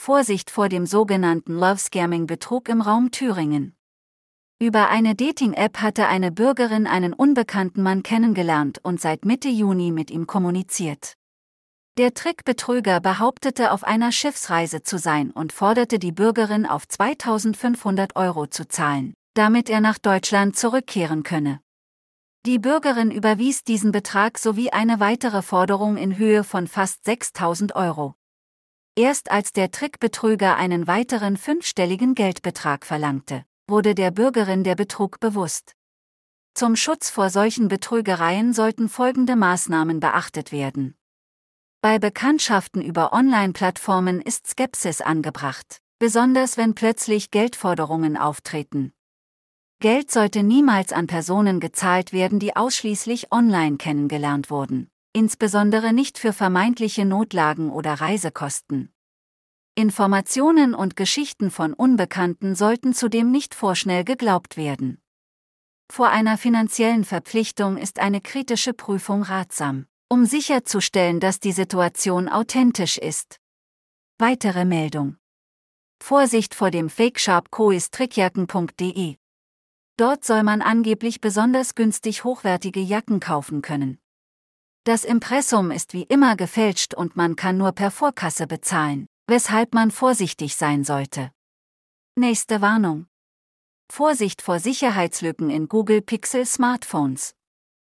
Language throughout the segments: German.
Vorsicht vor dem sogenannten Love-Scamming-Betrug im Raum Thüringen. Über eine Dating-App hatte eine Bürgerin einen unbekannten Mann kennengelernt und seit Mitte Juni mit ihm kommuniziert. Der Trickbetrüger behauptete, auf einer Schiffsreise zu sein und forderte die Bürgerin auf 2.500 € zu zahlen, damit er nach Deutschland zurückkehren könne. Die Bürgerin überwies diesen Betrag sowie eine weitere Forderung in Höhe von fast 6.000 €. Erst als der Trickbetrüger einen weiteren fünfstelligen Geldbetrag verlangte, wurde der Bürgerin der Betrug bewusst. Zum Schutz vor solchen Betrügereien sollten folgende Maßnahmen beachtet werden. Bei Bekanntschaften über Online-Plattformen ist Skepsis angebracht, besonders wenn plötzlich Geldforderungen auftreten. Geld sollte niemals an Personen gezahlt werden, die ausschließlich online kennengelernt wurden, insbesondere nicht für vermeintliche Notlagen oder Reisekosten. Informationen und Geschichten von Unbekannten sollten zudem nicht vorschnell geglaubt werden. Vor einer finanziellen Verpflichtung ist eine kritische Prüfung ratsam, um sicherzustellen, dass die Situation authentisch ist. Weitere Meldung. Vorsicht vor dem Fake-Shop coistrickjacken.de. Dort soll man angeblich besonders günstig hochwertige Jacken kaufen können. Das Impressum ist wie immer gefälscht und man kann nur per Vorkasse bezahlen, weshalb man vorsichtig sein sollte. Nächste Warnung. Vorsicht vor Sicherheitslücken in Google Pixel Smartphones.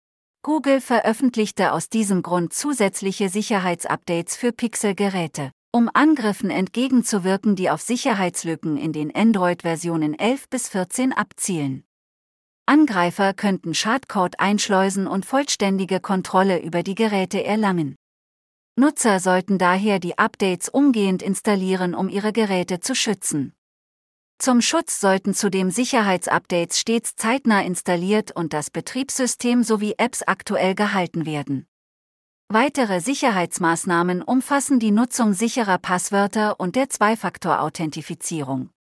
Google veröffentlichte aus diesem Grund zusätzliche Sicherheitsupdates für Pixel-Geräte, um Angriffen entgegenzuwirken, die auf Sicherheitslücken in den Android-Versionen 11 bis 14 abzielen. Angreifer könnten Schadcode einschleusen und vollständige Kontrolle über die Geräte erlangen. Nutzer sollten daher die Updates umgehend installieren, um ihre Geräte zu schützen. Zum Schutz sollten zudem Sicherheitsupdates stets zeitnah installiert und das Betriebssystem sowie Apps aktuell gehalten werden. Weitere Sicherheitsmaßnahmen umfassen die Nutzung sicherer Passwörter und der Zwei-Faktor-Authentifizierung.